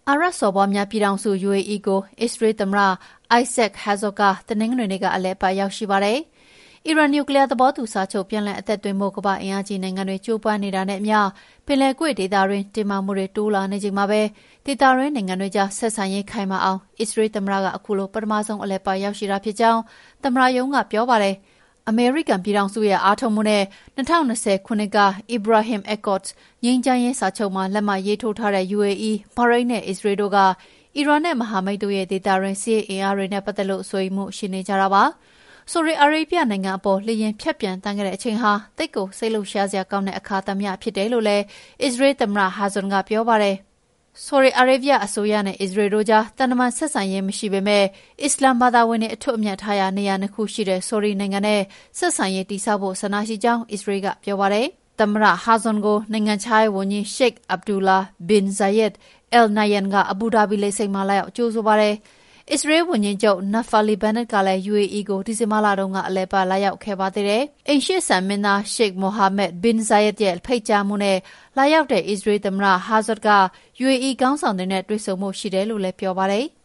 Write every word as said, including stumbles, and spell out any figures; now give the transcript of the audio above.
အာရပ်စော်ဘွားများပြည်ထောင်စု ယူ အေ အီ ကိုအစ္စရေးသမ္မတ Isaac Herzog ကတနင်္ဂနွေနေ့ကအလည်အပတ်ရောက်ရှိပါတယ်။အီရန်နျူကလီးယားသဘောတူစာချုပ်ပြန်လည်အသက်သွင်းဖို့ကမ္ဘာ့အင်အားကြီးနိုင်ငံတွေကြိုးပမ်းနေတာနဲ့အမျှပင်လယ်ကွေ့ဒေသတွင်းတင်းမာမှုတွေတိုးလာနေချိန်မှာပဲဒေသတွင်းနိုင်ငံတွေကြားဆက်ဆံရေးခိုင်မာအောင်အစ္စရေးသမ္မတကအခုလိုပထမဆုံးအလည်အပတ်ရောက်ရှိတာဖြစ်ကြောင်းသမ္မတရုံးကပြောပါတယ်။အမေရိကန်ပြည်ထောင်စုရဲ့အားထုတ်မှုနဲ့၂၀၂၀ခုနှစ်က Abraham Accords ငြိမ်းချမ်းရေးစာချုပ်မှာလက်မှတ်ရေးထိုးထားတဲ့ ယူ အေ အီ ၊ဘာရိန်းနဲ့အစ္စရေးတို့ကအီရန်နဲ့မဟာမိတ်တို့ရဲ့ဒေသတွင်းစစ်ရေးအင်အားတွေနဲ့ပတ်သက်လို့စိုးရိမ်မှုရှိနေကြတာပါ။ဆော်ဒီအာရေဗျနိုင်ငံအပေါ်လေယာဉ်ဖြတ်ပျံသန်းခဲ့တဲ့အချိန်ဟာသိပ်ကိုစိတ်လှုပ်ရှားစရာကောင်းတဲ့အခါသမယဖြစ်တယ်လို့လည်းအစ္စရေးသမ္မတ Herzog ကပြောပါတယ်။ဆော်ဒီအာရေဗျအစိုးရနဲ့အစ္စရေးတို့ကြားတန်တမာဆက်ဆံရေးမရှိပေမဲ့အစ္စလာမ်ဘာသာဝင်တွေအထွတ်အမြတ်ထားရာနေရာနှစ်ခုရှိတဲ့ဆော်ဒီနိုင်ငံနဲ့ဆက်ဆံရေးတည်ဆောက်ဖို့ဆန္ဒရှိကြောင်းအစ္စရေးကပြောပါတယ်။သမ္မတ Herzog ကိုနိုင်ငံခြားရေးဝန်ကြီး Sheikh Abdullah bin Zayed Al Nahyan ကအဘူဒါဘီလေဆိပ်မှာလာရောက်ကြိုဆိုပါတယ်။အစ္စရေးဝန်ကြီးချုပ် Naftali Bennett ကလည်း ယူ အေ အီ ကိုဒီဇင်ဘာလတုန်းကအလည်အပတ်လာရောက်ခဲ့ပါသေးတယ်။အိမ်ရှေ့စံမင်းသား Sheikh Mohammed bin Zayed ရဲ့ဖိတ်ကြားမှုနဲ့လာရောက်တဲ့အစ္စရေးသမ္မတ Herzog က ယူ အေ အီ ခေါင်းဆောင်တွေနဲ့တွေ့ဆုံမှုရှိတယ်လို့လည်းပြောပါတယ်။